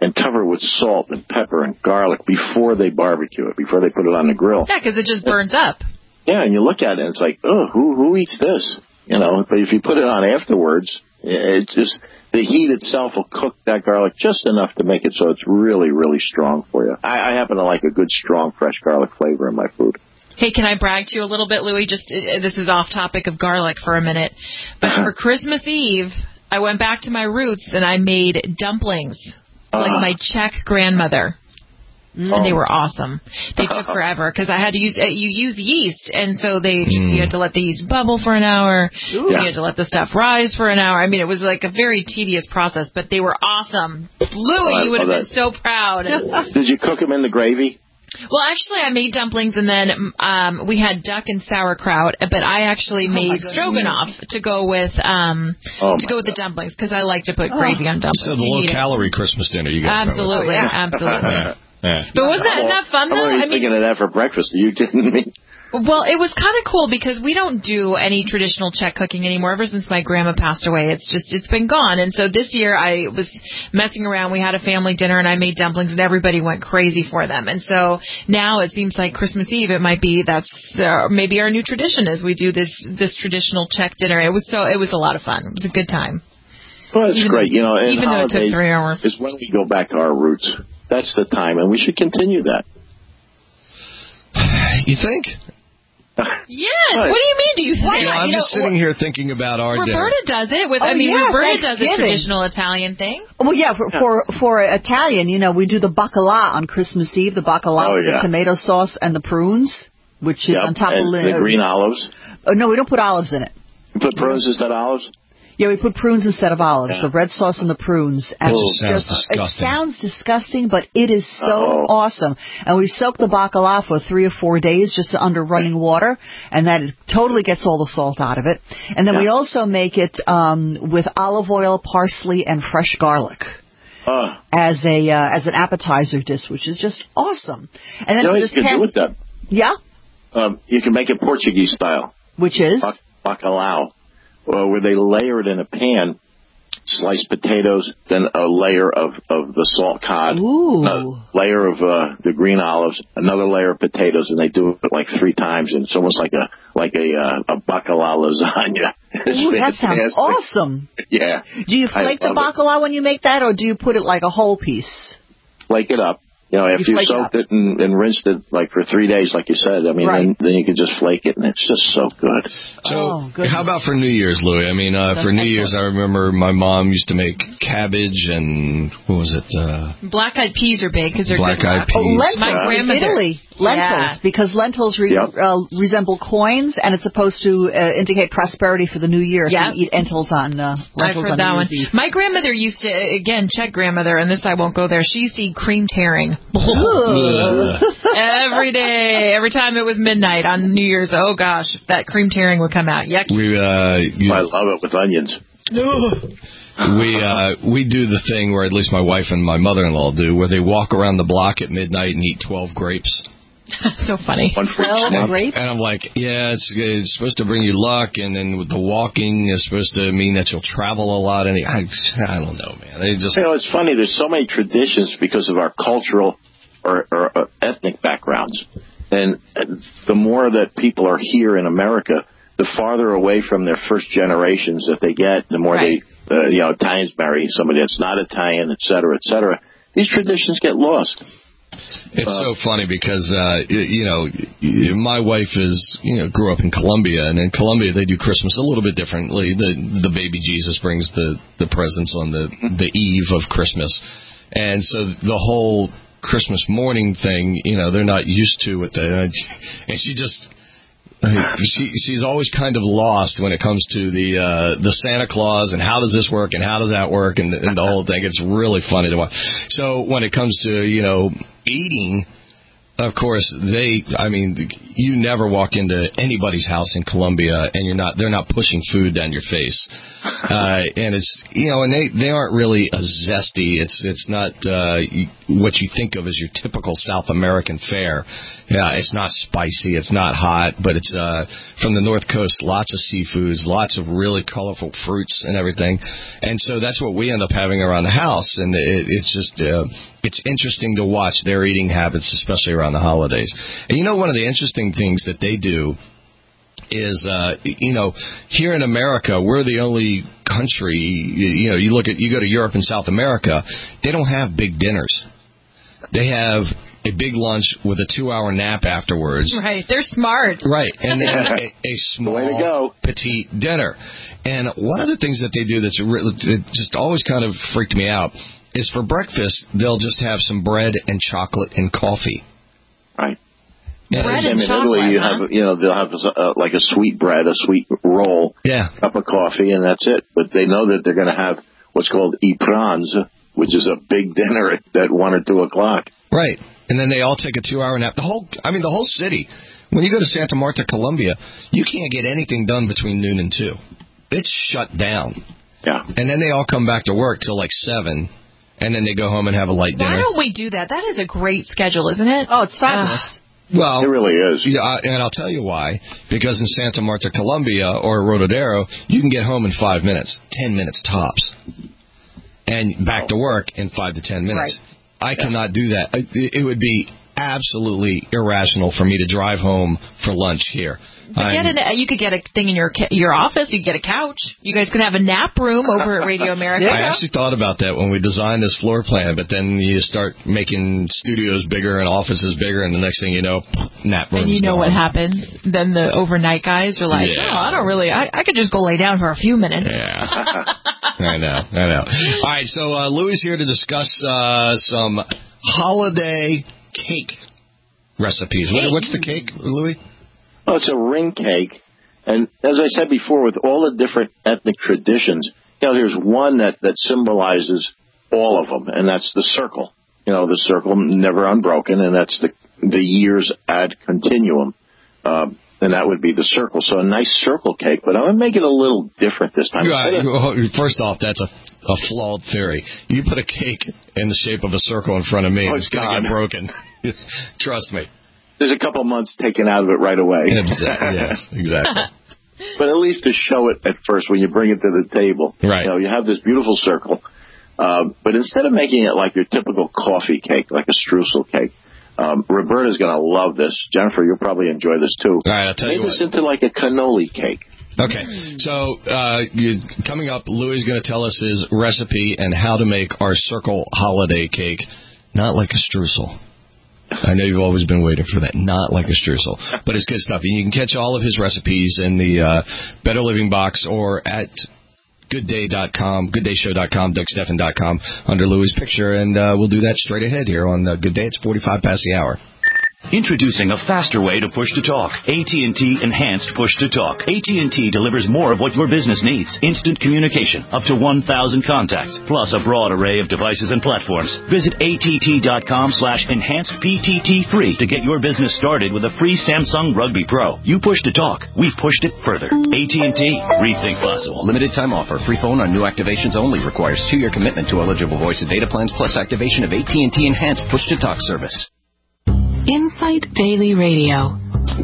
and cover it with salt and pepper and garlic before they barbecue it, before they put it on the grill. Yeah, because it just burns up. Yeah, and you look at it and it's like, oh, who who eats this? You know, but if you put it on afterwards, it just, the heat itself will cook that garlic just enough to make it so it's really, really strong for you. I, I happen to like a good, strong, fresh garlic flavor in my food. Hey, can I brag to you a little bit, Louie? Just uh, this is off topic of garlic for a minute. But for Christmas Eve, I went back to my roots and I made dumplings like Uh. my Czech grandmother. Mm. And they were awesome. They took forever because I had to use uh, you use yeast, and so they mm. you had to let the yeast bubble for an hour. Ooh. You had to let the stuff rise for an hour. I mean, it was like a very tedious process, but they were awesome. Louie, Oh, you would have that. been so proud. Did you cook them in the gravy? Well, actually, I made dumplings, and then um, we had duck and sauerkraut. But I actually Oh, made stroganoff to go with um, Oh, to go with the dumplings because I like to put Oh. gravy on dumplings. So the You low need it. calorie Christmas dinner you got. Absolutely, absolutely. Yeah. But wasn't that, isn't that fun, I'm though? already I mean, thinking of that for breakfast. You didn't me? well, it was kind of cool because we don't do any traditional Czech cooking anymore. Ever since my grandma passed away, it's just it's been gone. And so this year I was messing around. We had a family dinner and I made dumplings and everybody went crazy for them. And so now it seems like Christmas Eve it might be that's uh, maybe our new tradition is we do this this traditional Czech dinner. It was so it was a lot of fun. It was a good time. Well, it's Even great. though- You know, and even though it took holidays three hours. is when we go back to our roots. That's the time, and we should continue that. You think? Yes. What do you mean? Do you think? You know, I'm You just know, sitting here thinking about our dinner. Roberta does it with. Oh, I mean, yeah, Roberta does a Thanksgiving. traditional Italian thing. Well, yeah, for, for for Italian, you know, we do the bacala on Christmas Eve, the bacala Oh, with yeah. the tomato sauce and the prunes, which is Yep, on top and of the green olives. Oh, no, we don't put olives in it. You put prunes instead of olives? Yeah, we put prunes instead of olives. Yeah. The red sauce and the prunes. And That it's just sounds just- disgusting. It sounds disgusting, but it is so Uh-oh. awesome. And we soak the bacala for three or four days just under running water, and that totally gets all the salt out of it. And then we Yeah. also make it um, with olive oil, parsley, and fresh garlic. Uh, As a uh, as an appetizer dish, which is just awesome. And then you know what you this can pan- do with that? yeah, Um, you can make it Portuguese style. which is Bac- Bacalhau, uh, where they layer it in a pan, sliced potatoes, then a layer of, of the salt cod, Ooh. a layer of uh, the green olives, another layer of potatoes, and they do it like three times, and it's almost like a like a uh, a bacalhau lasagna. It's Ooh, that sounds fantastic. awesome. Yeah. Do you I flake the love it. bacala when you make that, or do you put it like a whole piece? Flake it up. You know, after You you, flake it soaked it, and, and rinsed it like for three days, like you said, I mean, Right. then, then you can just flake it, and it's just so good. So, Oh, goodness. how about for New Year's, Louie? I mean, uh, That's for New excellent. Year's, I remember my mom used to make cabbage and what was it? Uh, Black-eyed peas are big because they're good Black-eyed luck. peas. Oh, lentils My in grandmother. Italy. Lentils, Yeah. because lentils re- Yep. uh, resemble coins, and it's supposed to uh, indicate prosperity for the new year. If Yeah. you eat lentils on uh, I've lentils heard on that New one. Year's Eve. My grandmother used to, again, Czech grandmother, and this I won't go there. She used to eat creamed herring. Every day, every time it was midnight on New Year's. Oh gosh, that creamed herring would come out. Yuck. we uh, you, I love it with onions. we uh, we do the thing where at least my wife and my mother-in-law do, where they walk around the block at midnight and eat twelve grapes. So funny. One for each Twelve month. grapes? And I'm like, yeah, it's, it's supposed to bring you luck, and then with the walking is supposed to mean that you'll travel a lot. And I, I don't know, man. They just You know, it's funny. There's so many traditions because of our cultural or, or, or ethnic backgrounds. And, and the more that people are here in America, the farther away from their first generations that they get, the more Right. they, uh, you know, Italians marry somebody that's not Italian, et cetera, et cetera. These traditions get lost. It's so funny because, uh, y- you know, y- my wife is, you know, grew up in Colombia, and in Colombia they do Christmas a little bit differently. The the baby Jesus brings the, the presents on the, the eve of Christmas. And so the whole Christmas morning thing, you know, they're not used to with the, and she just, she she's always kind of lost when it comes to the uh, the Santa Claus and how does this work and how does that work and, and the whole thing. It's really funny to watch. So when it comes to, you know, eating, of course, they, I mean, you never walk into anybody's house in Colombia and you're not, they're not pushing food down your face. Uh, and it's, you know, and they, they aren't really a zesty. It's, it's not, uh, what you think of as your typical South American fare. Yeah, it's not spicy. It's not hot, but it's, uh, from the North Coast, lots of seafoods, lots of really colorful fruits and everything. And so that's what we end up having around the house. And it, it's just, uh, it's interesting to watch their eating habits, especially around the holidays. And you know, one of the interesting things that they do is, uh, you know, here in America, we're the only country, you, you know, you look at, you go to Europe and South America, they don't have big dinners. They have a big lunch with a two-hour nap afterwards. Right. They're smart. Right. And then a, a small, petite dinner. And one of the things that they do that's really, that just always kind of freaked me out is for breakfast, they'll just have some bread and chocolate and coffee. Right. Yeah. Bread and in chocolate, Italy, you huh? have, you know, they'll have uh, like a sweet bread, a sweet roll, yeah, cup of coffee, and that's it. But they know that they're going to have what's called i pranzo, which is a big dinner at, at one or two o'clock. Right. And then they all take a two-hour nap. The whole, I mean, the whole city. When you go to Santa Marta, Colombia, you can't get anything done between noon and two. It's shut down. Yeah. And then they all come back to work till like seven. And then they go home and have a light dinner. Why don't we do that? That is a great schedule, isn't it? Oh, it's fabulous. Uh, well, it really is. Yeah, and I'll tell you why. Because in Santa Marta, Colombia, or Rodadero, you can get home in five minutes, ten minutes tops, and back to work in five to ten minutes. Right. I yeah. cannot do that. It would be absolutely irrational for me to drive home for lunch here. But get an, you could get a thing in your your office. You could get a couch. You guys could have a nap room over at Radio America. I actually thought about that when we designed this floor plan, but then you start making studios bigger and offices bigger, and the next thing you know, nap room. And you know gone. what happens? Then the overnight guys are like, yeah. oh, I don't really, I, I could just go lay down for a few minutes. Yeah. I know, I know. All right, so uh, Louis here to discuss uh, some holiday cake recipes. Cake. What's the cake, Louis? Oh, it's a ring cake. And as I said before, with all the different ethnic traditions, you know, there's one that, that symbolizes all of them, and that's the circle. You know, the circle never unbroken, and that's the the years ad continuum. Um, and that would be the circle. So a nice circle cake, but I'm going to make it a little different this time. Right. First off, that's a, a flawed theory. You put a cake in the shape of a circle in front of me, oh, it's going to get broken. Trust me. There's a couple months taken out of it right away. Exactly. Yes, exactly. But at least to show it at first when you bring it to the table. Right. You know, you have this beautiful circle. Uh, but instead of making it like your typical coffee cake, like a streusel cake, um, Roberta's going to love this. Jennifer, you'll probably enjoy this too. All right, I'll tell Make you this what. into like a cannoli cake. Okay, so uh, you, coming up, Louis is going to tell us his recipe and how to make our circle holiday cake, not like a streusel. I know you've always been waiting for that. Not like a streusel, but it's good stuff. And you can catch all of his recipes in the uh, Better Living box or at good day dot com, good day show dot com, doug steffen dot com under Louis' picture, and uh, we'll do that straight ahead here on uh, Good Day. It's forty-five past the hour. Introducing a faster way to push-to-talk. A T and T Enhanced Push-to-Talk. A T and T delivers more of what your business needs. Instant communication, up to one thousand contacts, plus a broad array of devices and platforms. Visit att.com slash enhanced PTT free to get your business started with a free Samsung Rugby Pro. You push-to-talk. We've pushed it further. A T and T. Rethink possible. Limited time offer. Free phone on new activations only. Requires two-year commitment to eligible voice and data plans plus activation of A T and T Enhanced Push-to-Talk service. Insight Daily Radio.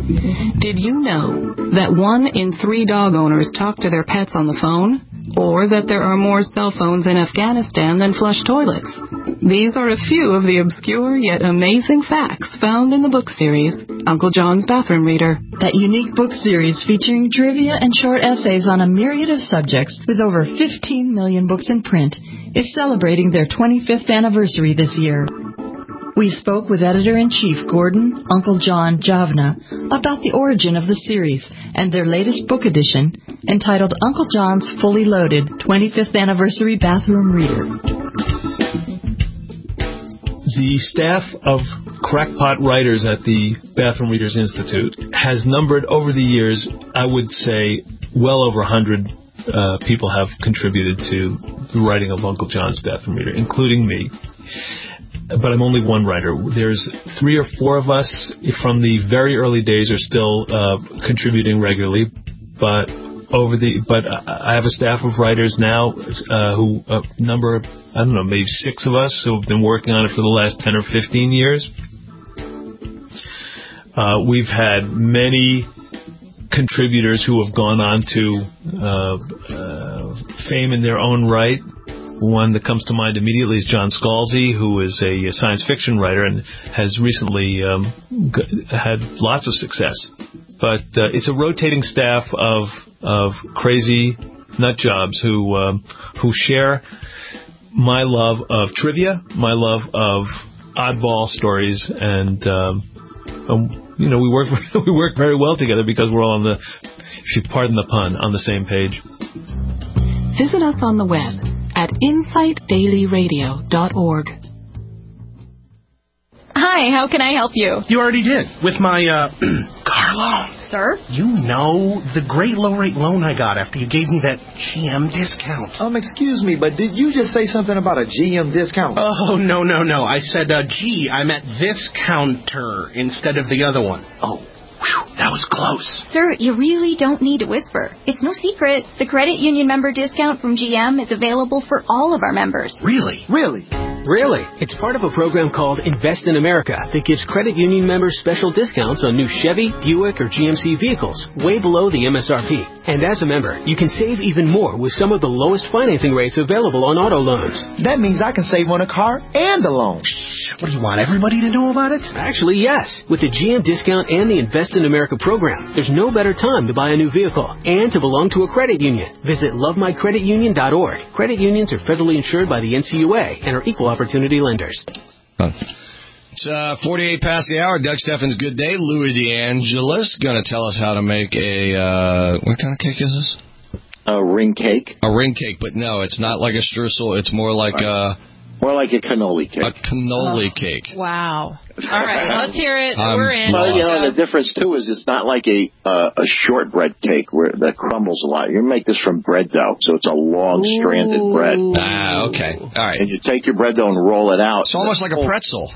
Did you know that one in three dog owners talk to their pets on the phone? Or that there are more cell phones in Afghanistan than flush toilets? These are a few of the obscure yet amazing facts found in the book series, Uncle John's Bathroom Reader. That unique book series featuring trivia and short essays on a myriad of subjects with over fifteen million books in print is celebrating their twenty-fifth anniversary this year. We spoke with Editor-in-Chief Gordon Uncle John Javna about the origin of the series and their latest book edition, entitled Uncle John's Fully Loaded twenty-fifth Anniversary Bathroom Reader. The staff of crackpot writers at the Bathroom Readers Institute has numbered over the years, I would say, well over one hundred uh, people have contributed to the writing of Uncle John's Bathroom Reader, including me. but I'm only one writer. There's three or four of us from the very early days are still uh, contributing regularly, but over the but I have a staff of writers now uh, who a number I don't know maybe six of us who have been working on it for the last ten or fifteen years. Uh, we've had many contributors who have gone on to uh, uh, fame in their own right. One that comes to mind immediately is John Scalzi, who is a science fiction writer and has recently um, g- had lots of success. But uh, it's a rotating staff of of crazy nut jobs who um, who share my love of trivia, my love of oddball stories, and um, um, you know we work we work very well together because we're all on the, if you pardon the pun, on the same page. Visit us on the web at insight daily radio dot org. Hi, how can I help you? You already did, with my, uh, car loan. Sir? You know, the great low-rate loan I got after you gave me that G M discount. Um, excuse me, but did you just say something about a G M discount? Oh, no, no, no. I said, uh, G, I meant this counter instead of the other one. Oh. Whew, that was close. Sir, you really don't need to whisper. It's no secret. The credit union member discount from G M is available for all of our members. Really? Really? Really? It's part of a program called Invest in America that gives credit union members special discounts on new Chevy, Buick, or G M C vehicles, way below the M S R P. And as a member, you can save even more with some of the lowest financing rates available on auto loans. That means I can save on a car and a loan. What do you want, everybody to know about it? Actually, yes. With the G M discount and the Invest in America program, there's no better time to buy a new vehicle and to belong to a credit union. Visit love my credit union dot org. Credit unions are federally insured by the N C U A and are equal opportunity lenders. Huh. It's uh, forty-eight past the hour. Doug Steffens, good day. Louis DeAngelis going to tell us how to make a, uh, what kind of cake is this? A ring cake. A ring cake, but no, it's not like a streusel. It's more like a... More like a cannoli cake. A cannoli oh. cake. Wow. All right, let's hear it. I'm We're in. Well, you know, the difference, too, is it's not like a uh, a shortbread cake where that crumbles a lot. You make this from bread dough, so it's a long, Ooh. stranded bread. Ah, okay. All right. And you take your bread dough and roll it out. It's almost like a pretzel.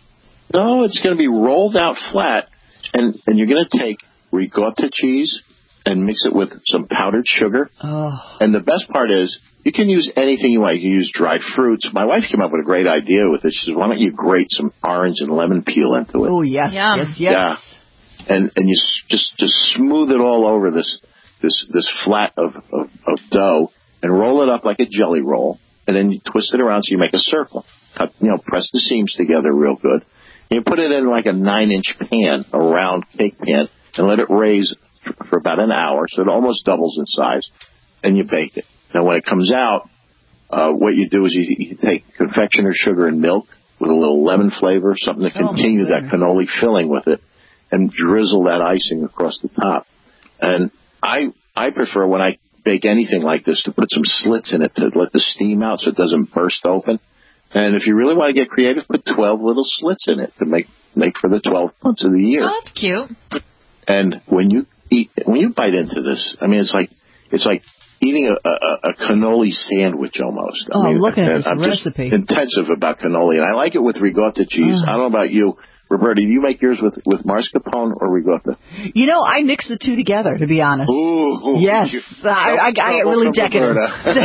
No, it's going to be rolled out flat, and, and you're going to take ricotta cheese and mix it with some powdered sugar. Oh. And the best part is, you can use anything you want. You can use dried fruits. My wife came up with a great idea with it. She said, why don't you grate some orange and lemon peel into it? Oh, yes, Yum. yes, yes. Yeah. And and you just just smooth it all over this this this flat of, of, of dough and roll it up like a jelly roll. And then you twist it around so you make a circle. Cut, you know, press the seams together real good. And you put it in like a nine-inch pan, a round cake pan, and let it raise for, for about an hour so it almost doubles in size. And you bake it. Now, when it comes out, uh, what you do is you, you take confectioner's sugar and milk with a little lemon flavor, something to continue oh, that cannoli filling with it, and drizzle that icing across the top. And I I prefer when I bake anything like this to put some slits in it to let the steam out so it doesn't burst open. And if you really want to get creative, put twelve little slits in it to make make for the twelve months of the year. Oh, that's cute. And when you eat, when you bite into this, I mean, it's like it's like eating a, a, a cannoli sandwich almost. I oh, mean, look at this I'm recipe. Just intensive about cannoli, and I like it with ricotta cheese. Mm. I don't know about you. Roberta, do you make yours with, with mascarpone or ricotta? You know, I mix the two together, to be honest. Ooh, yes, I, I, I get really decadent.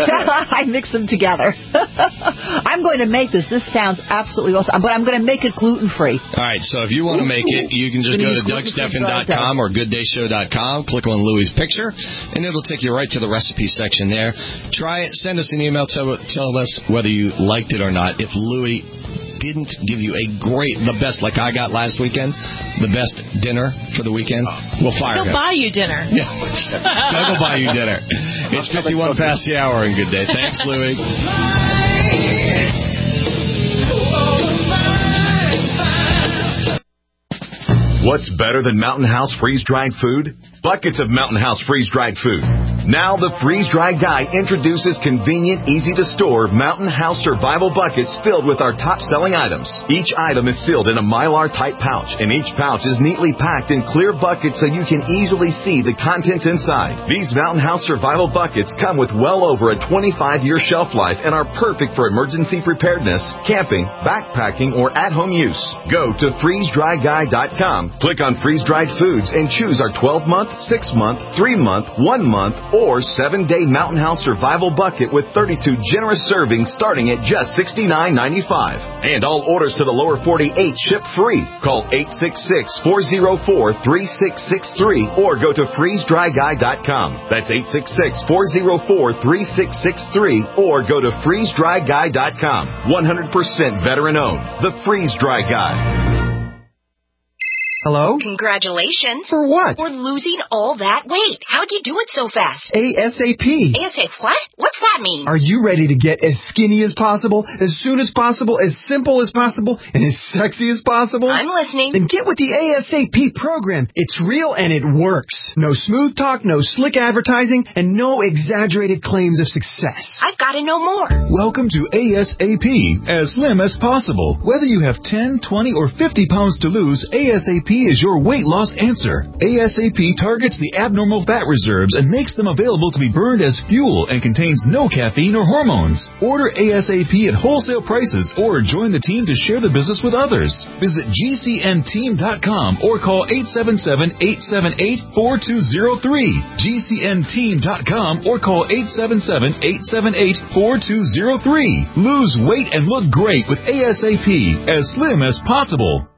I mix them together. I'm going to make this. This sounds absolutely awesome, but I'm going to make it gluten-free. All right, so if you want to make it, you can just go to doug steffen dot com or good day show dot com, click on Louie's picture, and it'll take you right to the recipe section there. Try it. Send us an email. Tell, tell us whether you liked it or not. If Louie didn't give you a great, the best, like I got last weekend, the best dinner for the weekend, we'll fire He'll him. buy you dinner. Yeah, Doug will buy you dinner. It's fifty-one past the hour, and good day. Thanks, Louie. What's better than Mountain House freeze-dried food? Buckets of Mountain House freeze-dried food. Now the freeze-dried guy introduces convenient, easy-to-store Mountain House survival buckets filled with our top-selling items. Each item is sealed in a Mylar-type pouch, and each pouch is neatly packed in clear buckets so you can easily see the contents inside. These Mountain House survival buckets come with well over a twenty-five year shelf life and are perfect for emergency preparedness, camping, backpacking, or at-home use. Go to freeze dry guy dot com, click on freeze-dried foods, and choose our twelve month, six month, three month, one month, or seven day Mountain House survival bucket with thirty-two generous servings starting at just sixty-nine ninety-five. And all orders to the lower forty-eight ship free. Call eight six six, four oh four, three six six three or go to freeze dry guy dot com. That's eight six six, four oh four, three six six three or go to freeze dry guy dot com. one hundred percent veteran owned. The Freeze Dry Guy. Hello? Congratulations. For what? For losing all that weight. How'd you do it so fast? ASAP. ASAP what? What's that mean? Are you ready to get as skinny as possible, as soon as possible, as simple as possible, and as sexy as possible? I'm listening. Then get with the ASAP program. It's real and it works. No smooth talk, no slick advertising, and no exaggerated claims of success. I've got to know more. Welcome to ASAP, as slim as possible. Whether you have ten, twenty, or fifty pounds to lose, ASAP is your weight loss answer. ASAP targets the abnormal fat reserves and makes them available to be burned as fuel and contains no caffeine or hormones. Order ASAP at wholesale prices or join the team to share the business with others. Visit G C N team dot com or call eight seven seven, eight seven eight, four two zero three. G C N team dot com or call eight seven seven, eight seven eight, four two zero three. Lose weight and look great with ASAP, as slim as possible.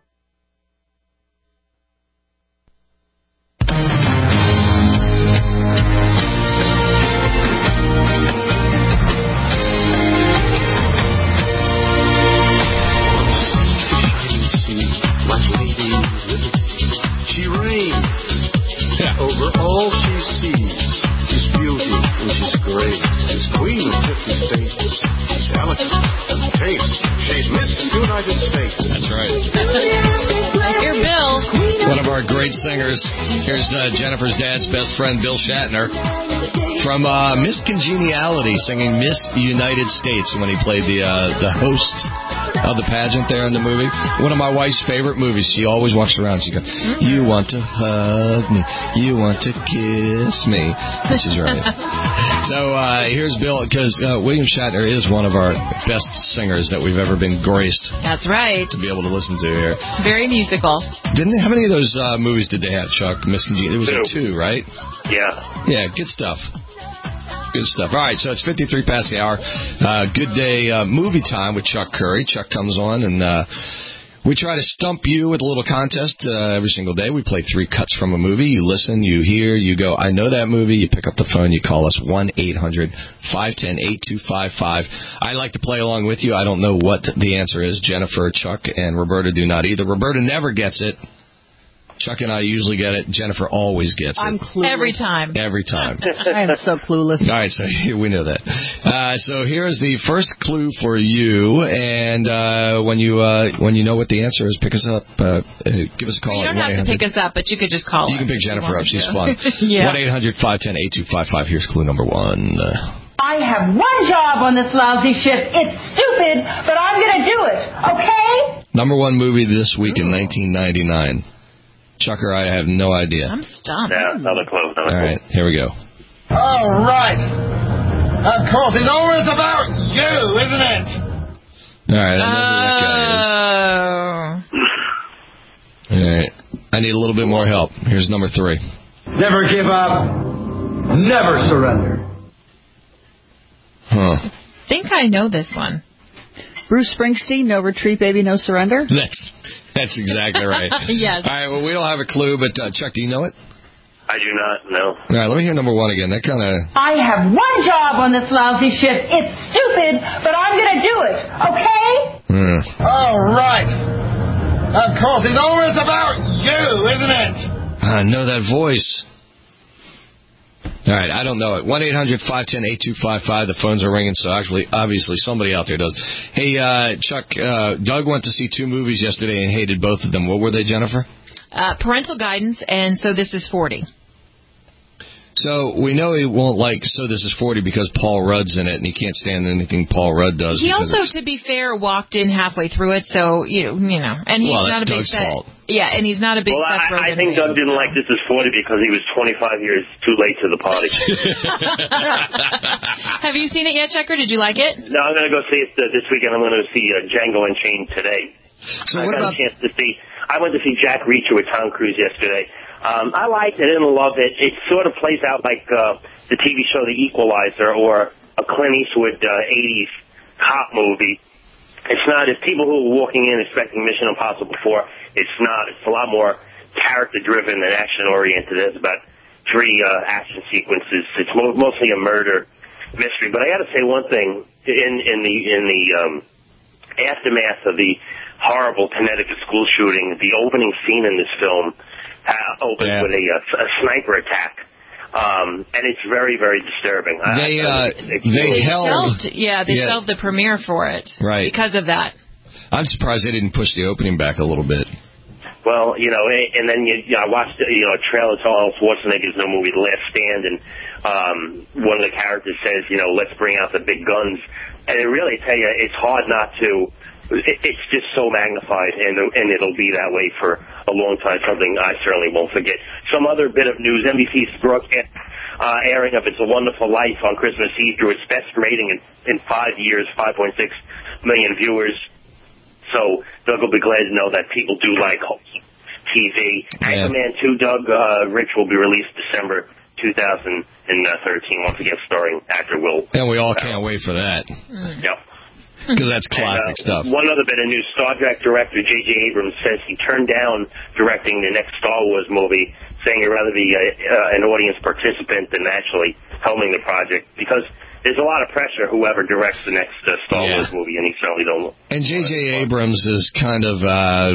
Over all she sees, she's beauty and she's grace. She's queen of fifty states. She's elegant and taste. She's Miss United States. That's right. Here, Bill. One of our great singers. Here's uh, Jennifer's dad's best friend, Bill Shatner, from uh, Miss Congeniality, singing Miss United States when he played the uh, the host of the pageant there in the movie. One of my wife's favorite movies. She always walks around. She goes, "You want to hug me? You want to kiss me?" She's right. So uh, here's Bill, because uh, William Shatner is one of our best singers that we've ever been graced. That's right. To be able to listen to here. Very musical. Didn't they, how many of those uh, movies did they have, Chuck? Miss Congeniality. It was like two, right? Yeah. Yeah, good stuff. Good stuff. All right, so it's fifty-three past the hour. Uh, good day uh, movie time with Chuck Curry. Chuck comes on, and uh, we try to stump you with a little contest uh, every single day. We play three cuts from a movie. You listen, you hear, you go, I know that movie. You pick up the phone, you call us, one eight hundred, five one zero, eight two five five. I like to play along with you. I don't know what the answer is. Jennifer, Chuck, and Roberta do not either. Roberta never gets it. Chuck and I usually get it. Jennifer always gets it. I'm clueless. Every time. Every time. I am so clueless. All right, so we know that. Uh, so here's the first clue for you, and uh, when you uh, when you know what the answer is, pick us up. Uh, give us a call. You don't have to pick us up, but you could just call You us. can pick Jennifer up. She's to. fun. Yeah. one eight hundred, five one zero, eight two five five. Here's clue number one. I have one job on this lousy ship. It's stupid, but I'm going to do it, okay? Number one movie this week in nineteen ninety-nine. Chucker, I have no idea. I'm stumped. Yeah, another clue. Another All right, here we go. All right. Of course, it's always about you, isn't it? All right, I know who that guy is. All right, I need a little bit more help. Here's number three. Never give up. Never surrender. Huh. I think I know this one. Bruce Springsteen, No Retreat, Baby, No Surrender? That's, that's exactly right. Yes. All right, well, we don't have a clue, but uh, Chuck, do you know it? I do not know. All right, let me hear number one again. That kind of... I have one job on this lousy ship. It's stupid, but I'm going to do it, okay? Hmm. All right. Of course, it's always about you, isn't it? I know that voice. All right, I don't know it. one eight hundred, five one zero, eight two five five. The phones are ringing, so actually, obviously, somebody out there does. Hey, uh, Chuck, uh, Doug went to see two movies yesterday and hated both of them. What were they, Jennifer? Uh, Parental Guidance, and So This Is forty. So we know he won't like So This Is forty because Paul Rudd's in it, and he can't stand anything Paul Rudd does. He also, to be fair, walked in halfway through it, so you know, you know, and he's well, not a big Doug's Seth, fault. Yeah, and he's not a big well, Seth I, I Rogen think fan. Doug didn't like This Is forty because he was twenty-five years too late to the party. Have you seen it yet, Checker? Did you like it? No, I'm going to go see it uh, this weekend. I'm going to see uh, Django Unchained today. So I what got about... a chance to see. I went to see Jack Reacher with Tom Cruise yesterday. Um, I liked it. I didn't love it. It sort of plays out like uh, the T V show The Equalizer or a Clint Eastwood uh, eighties cop movie. It's not. It's people who are walking in expecting Mission Impossible four. It's not. It's a lot more character-driven and action-oriented. It's about three uh, action sequences. It's mo- mostly a murder mystery. But I got to say one thing. In, in the in the um, aftermath of the horrible Connecticut school shooting, the opening scene in this film uh, opens yeah. with a, a sniper attack. Um, and it's very, very disturbing. They, I, uh, it's they really held... Shelved, yeah, they yeah. shelved the premiere for it. Right. Because of that. I'm surprised they didn't push the opening back a little bit. Well, you know, and then you, you know, I watched, you know, a trailer to Arnold Schwarzenegger's new movie, The Last Stand, and um, one of the characters says, you know, let's bring out the big guns. And I really tell you, it's hard not to... It's just so magnified, and and it'll be that way for a long time, something I certainly won't forget. Some other bit of news, N B C's broadcast uh, airing of It's a Wonderful Life on Christmas Eve drew its best rating in, in five years, five point six million viewers. So Doug will be glad to know that people do like T V. Yeah. Anchorman two, Doug, uh, Rich, will be released December two thousand thirteen, once again starring actor Will. And we all can't wait for that. Mm. Yep. Because that's classic and, uh, stuff. One other bit of news. Star Trek director J J Abrams says he turned down directing the next Star Wars movie, saying he'd rather be a, uh, an audience participant than actually helming the project, because there's a lot of pressure whoever directs the next uh, Star yeah. Wars movie, and he certainly don't. And J J Abrams is kind of uh,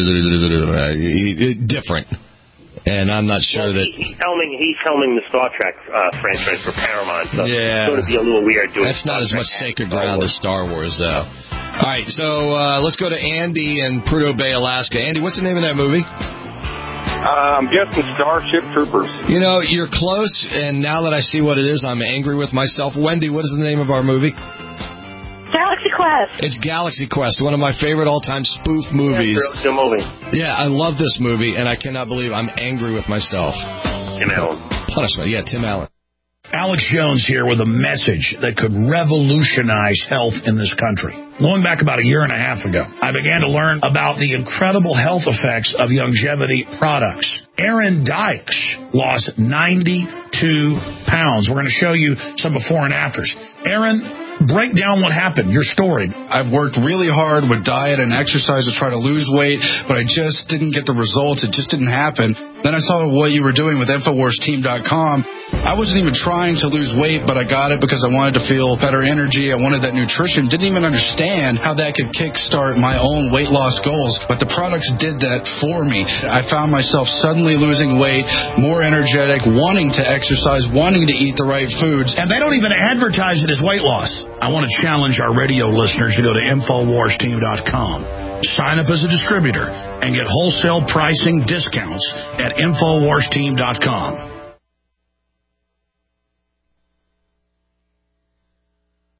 different. And I'm not sure well, that... He's helming, he's helming the Star Trek uh, franchise for Paramount, so yeah. it's going to be a little weird doing That's not Star as Trek much sacred ground as Star Wars, though. All right, so uh, let's go to Andy in Prudhoe Bay, Alaska. Andy, what's the name of that movie? Uh, I'm guessing Starship Troopers. You know, you're close, and now that I see what it is, I'm angry with myself. Wendy, what is the name of our movie? Galaxy Quest. It's Galaxy Quest, one of my favorite all-time spoof movies. Yeah, good movie. Yeah, I love this movie, and I cannot believe I'm angry with myself. Tim Allen. Punishment, yeah, Tim Allen. Alex Jones here with a message that could revolutionize health in this country. Going back about a year and a half ago, I began to learn about the incredible health effects of longevity products. Aaron Dykes lost ninety-two pounds. We're going to show you some before and afters. Aaron, break down what happened, your story. I've worked really hard with diet and exercise to try to lose weight, but I just didn't get the results. It just didn't happen. Then I saw what you were doing with Infowars Team dot com. I wasn't even trying to lose weight, but I got it because I wanted to feel better energy. I wanted that nutrition. Didn't even understand how that could kickstart my own weight loss goals, but the products did that for me. I found myself suddenly losing weight, more energetic, wanting to exercise, wanting to eat the right foods. And they don't even advertise it as weight loss. I want to challenge our radio listeners to go to Infowars Team dot com. Sign up as a distributor and get wholesale pricing discounts at Infowars Team dot com.